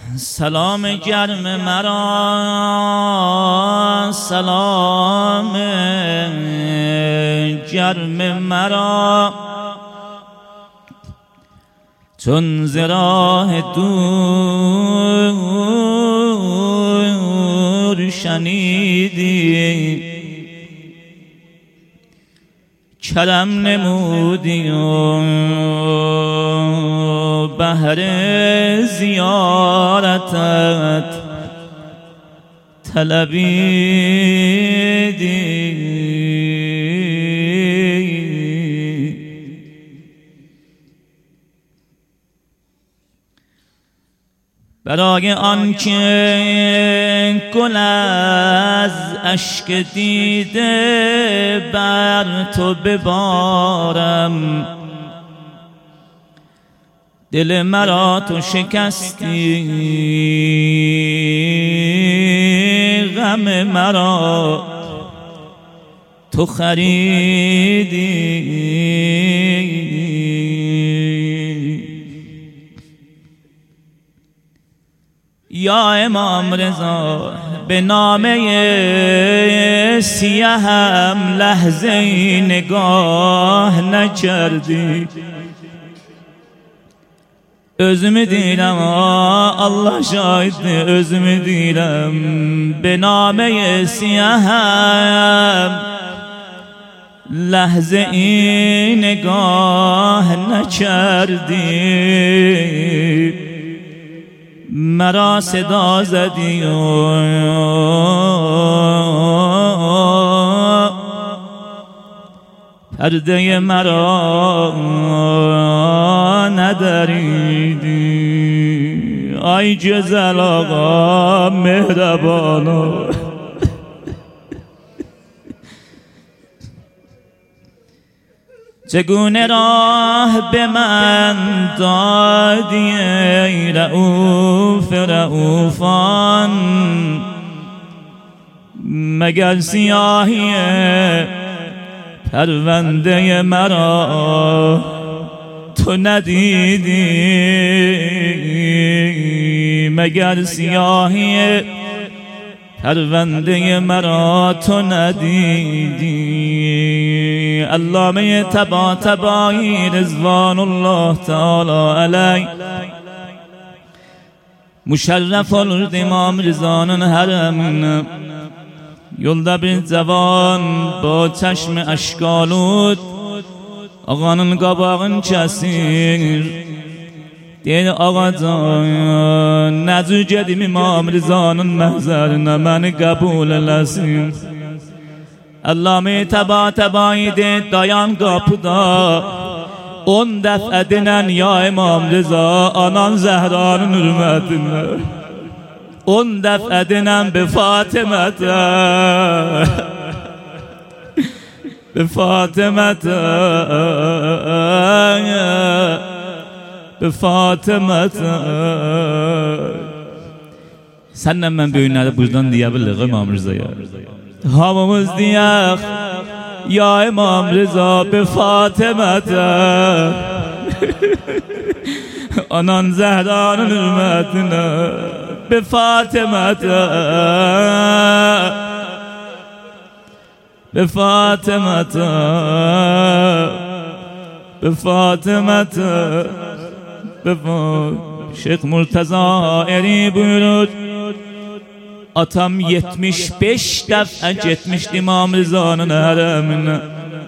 سلام گرم مرا، سلام گرم مرا، چون ز راه دور شنیدی کرم نمودی و بهر زیارتت طلبیدی. برای آنکه گل از اشک دیده بر تو ببارم، دل مرا تو شکستی، غم مرا تو خریدی. یا امام رضا به نامه سیهم لحظه نگاه نکردی، özümü deyirəm Allah şahiddir, özümü deyirəm به نامه سیهم لحظه نگاه نکردی، مرا صدا زدی و پرده مرا ندریدی. آی جزل آقا مهربانا، چگونه راه به من دادی ای رؤوف رؤوفان، مگر سیاهی پرونده مرا تو ندیدی، مگر سیاهی پرونده مرا تو ندیدی. علامه طباطبایی رضوان الله تعالی علیه مشرف olurdu İmam Rıza'nın haremine. Yolda bir cavan با چشم اشکالود ağanın qabağını kəsir. Deyir ağa can, nəcür gedim İmam Rıza'nın məhzərinə, məni qəbul eləsin. Allame Təbatəbai deyir dayan qapıda, 10 dəfə dinən ya İmam Rıza anan Zəhranın hürmətinə, 10 dəfə dinən bi Fatimətə, bi Fatimətə, bi Fatimətə. Səndən mən böyünləri buradan deyə bilirik İmam Rıza'ya. Hamımız deyək ya İmam Rıza bi Fatimətə, anan Zəhranın hürmətinə, bi Fatimətə, bi Fatimətə, bi Fatimətə. Şeyh Murtaza eri buyurur, atam 75 dəfə getmişdi İmam Rıza'nın hərəminə,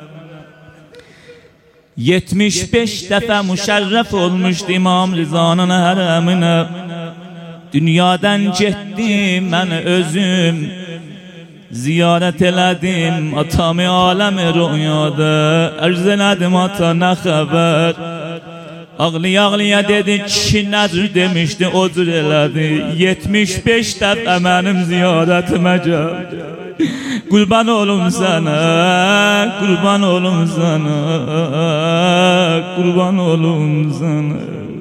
75 dəfə müşərrəf olmuşdu İmam Rıza'nın hərəminə. Dünyadan getdim mən özüm, ziyarət elədim atamı aləmi rüyada, ərz elədim ata nə xəbər. Ağlıya ağlıya dedi ki nədir demişdi, o cür elədi. 75 dəfə mənim ziyarətimə gəl, qurban olum sənə, qurban olum sənə, qurban olum sənə.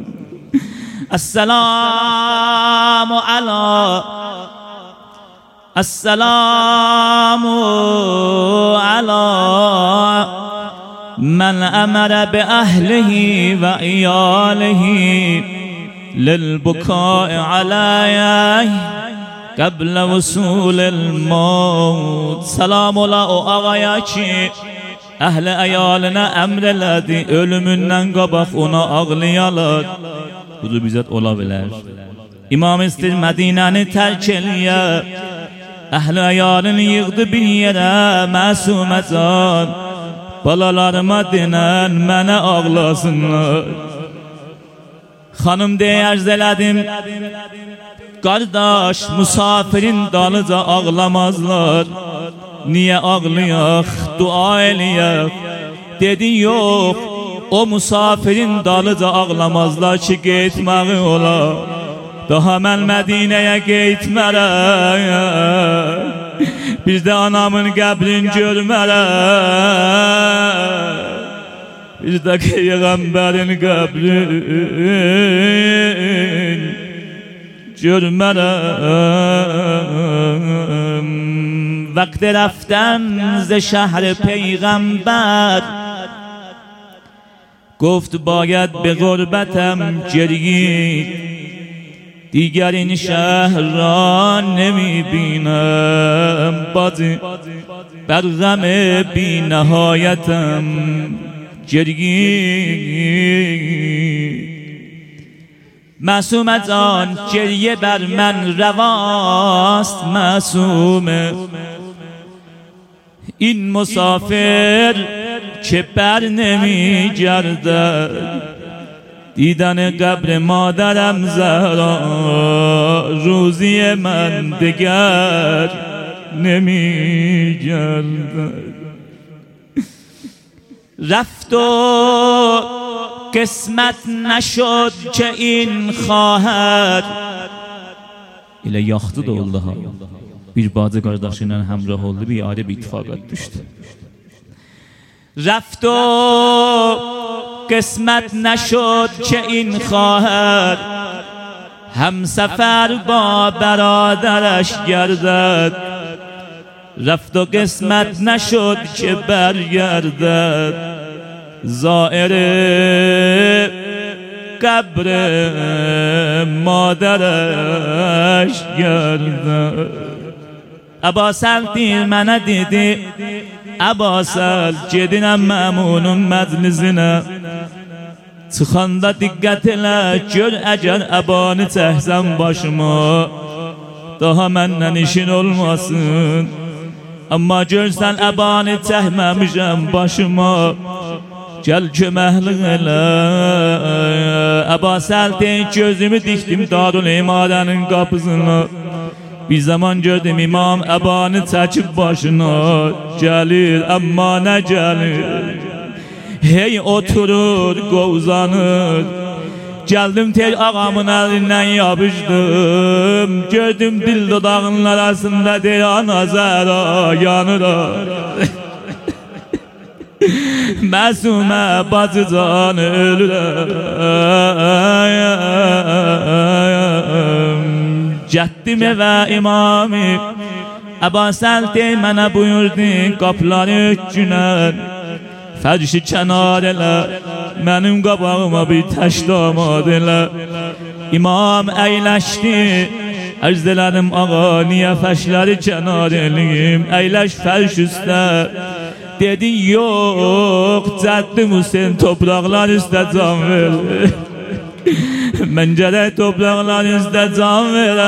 Esselamu ala, esselamu ala من امر به اهله و ایاله للبكاء عليه قبل وصول الموت. Salam ola o ağaya ki ehli ayaline emreledi, ölümünden qabaq ona ağlayalar. Budur bizzat ola bilər. İmam istir Mədinəni tərk eləyə, ehli ayalını yığdı bir yerə, Məsuməcan balalarıma denən mənə ağlasınlar. Xanım deyə ərz elədim, qardaş musafirin dalıca ağlamazlar. Niye ağlayaq, dua eləyək? Dedi yox, o musafirin dalıca ağlamazlar ki getməyi ola. Daha mən Mədinəyə getmərəm, biz də anamın qəbrin görmərəm, biz də Peyğəmbərin qəbrin görmərəm. وقت رفتن ز شهر پیغمبر گفت باید به غربتم گرید، دیگر این شهر را نمی بینم، بازی بر غم بی نهایتم گرید. معصومه جان گریه بر من رواست، معصومه این مسافر که بر نمی گردد، دیدن قبر مادرم زهرا روزی من دگر نمی گردد. رفت و قسمت نشد که این خواهد. Elə yaxdı da oldu ha. Bir bacı qardaşı ilə həmrah oldu, bir ayrı bir ittifaqat düşdü. رفت و قسمت نشد که این خواهد، همسفر با برادرش گردد. رفت و قسمت نشد که برگردد، زائر قبر مادرش گردد. عباسل دیر منه دیدی، عباسل gedinəm məmunun məclisinə. Çıxanda diqqət elə, gör əgər əbanı çəksən başıma, daha məndən işin olmasın. Amma görsən əbanı çəkməmişəm başıma, gəl köməklik elə. Əbasəl deyək, gözümü dikdim Darülimarənin qapısına. Bir zaman gördüm imam əbanı çəkib başına, gəlir amma nə gəlir, hey oturur qovzanır. Gəldim tel ağamın əlindən yapışdım, gördüm dil dodağının arasında deyən azəra yanırar. Məsumə bacıcan ölürəm. Getdim evə imami, Əbasəl dey mənə buyurdu, qapıları ötkünər, fərşi kənar elə, mənim qabağıma bir təşd amad elə. İmam əyləşdi, ərz elədim ağa, niyə fəşləri kənar eləyim, əyləş fərş üstə. Dedi yox, Cəddim Hüseyin topraqlar üstə can verir. Mən gərək topraqlar üstə can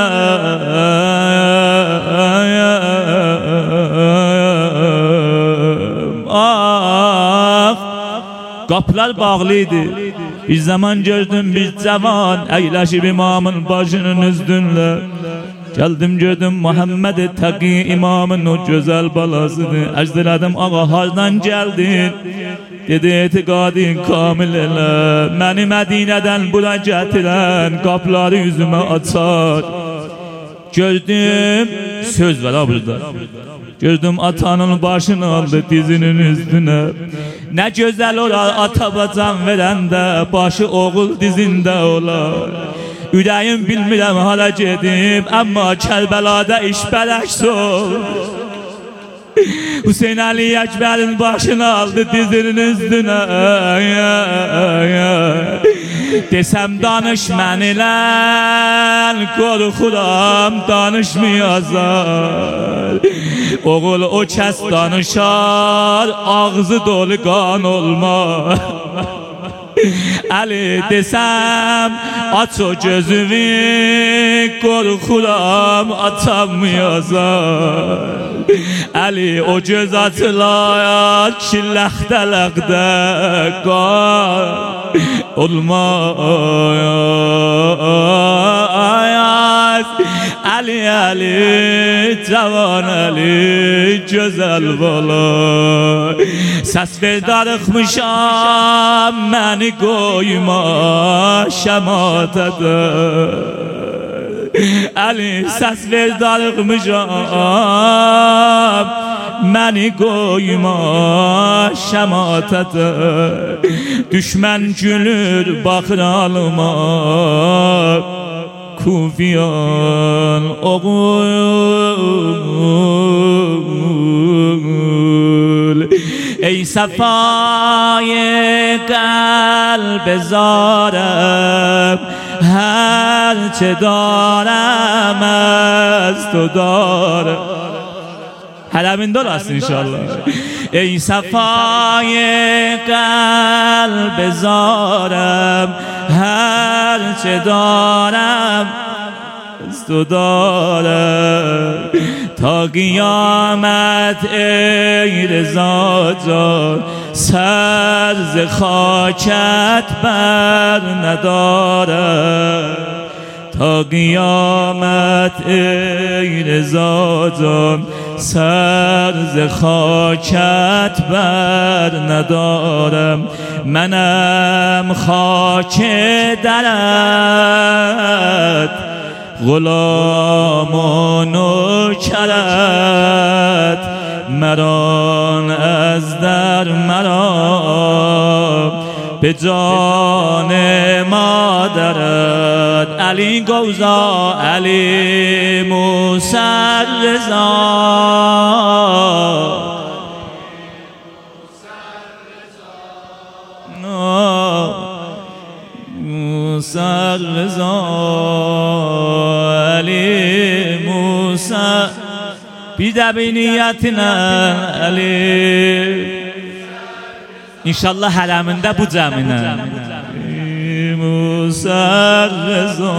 verəm. Ah, qapılar bağlıydı. Bir zaman gördüm bir cavan əyləşib imamın başının üstünlə. Gəldim gördüm Muhammed Təqi imamın o gözəl balasıdır. Ərz elədim ağa hardan gəldin? Dedi etiqadin kamil elə, məni Mədinədən bura gətirən, qapıları üzümə açar. Gördüm, söz var ha burada. Gördüm atanın başını aldı dizinin üstünə. Nə gözəl olar ata bacan verəndə, başı oğul dizində olar. Ürəyim bilmirəm hala gedim, amma Kərbəlada iş bərəks ol. Hüseyin Ali Ekber'in başını aldı dizinin üstüne. Desem danış mən ilə, qorxuram danışmayazar. Oğul o kəs danışar, ağzı dolu qan olmaz. Ali desem aç o gözünü, korkuram atamıyazar. Ali o göz açılar ki ləxdə qar olmaz. Ali Ali cavan Ali güzel bala, ses ver darıxmışam məni qoyma şəmatədə. Ali ses ver darıxmışam məni qoyma şəmatədə. Düşmən gülür baxır alıma, kufiyan oğul. Ey safayı kalb zarem, her çe darem az to darem. Hələmin dolasın inşallah. Ey safayı kalb zarem, her çe darem از تو دارم تا قیامت. ای رضا جان سر ز خاکت بر ندارم تا قیامت. ای رضا جان سر ز خاکت بر ندارم. منم خاک درت غلام و نوکرت، مران از در مرا به جان مادرت. علی گوزا علی موسی رضا، موسی رضا علی موسی بیدبی نیتنا علی. İnşallah hələmində bu cəminə Musa Rıza.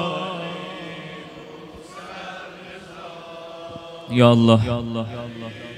Ya Allah.